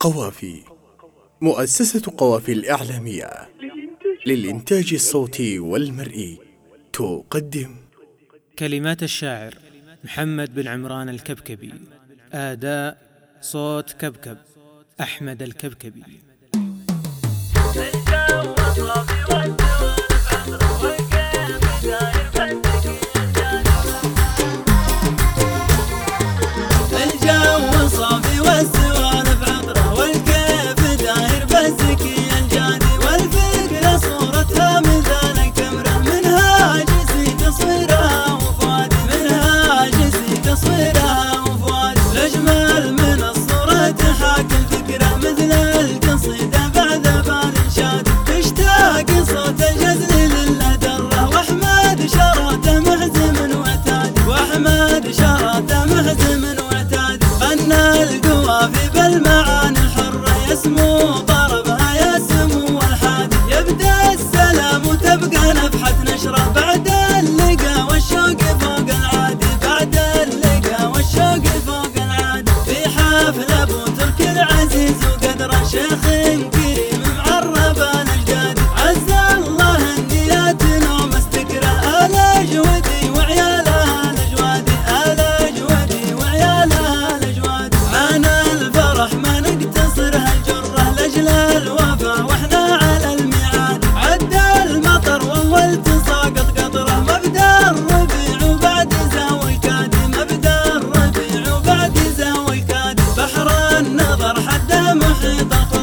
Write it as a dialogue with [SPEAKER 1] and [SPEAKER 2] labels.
[SPEAKER 1] قوافي. مؤسسة قوافي الإعلامية للإنتاج الصوتي والمرئي تقدم
[SPEAKER 2] كلمات الشاعر محمد بن عمران الكبكبي. أداء صوت كبكب أحمد الكبكبي.
[SPEAKER 3] الجو صافي والسوالف عطرة والكيف داير بالزكي الجادي والفكرة صورتها مثال الكاميرا منها جسي تصويرها وفؤادي منها جسي تصويرها وفؤادي الأجمل من الصورة تحاكي الفكرة مثل القصيدة بعد بالإنشاد تشتاق صوت الجزل للدرة وأحمد شراته محزم وعتادي وأحمد شراته محزم القوافي بالمعاني الحرة يسمو ضربها يسمو الحادي يبدأ السلام وتبقى نفحة نشرة بعد اللقا والشوق فوق العادي بعد اللقا والشوق فوق العادي في حفل أبو ترك العزيز وقدره شيخ كريم معرب الأجداد عز الله النيات نوم استقرا آل جودي وعيالها الأجوادي آل جودي وعيالها الأجوادي الفرح ما نقتصر هالجرة لأجل الوفا واحنا على الميعاد عد المطر واول تساقط قطرة مبدأ الربيع وبعد زاوي الكادي مبدأ الربيع وبعد زاوي الكادي بحر النظر حده محيط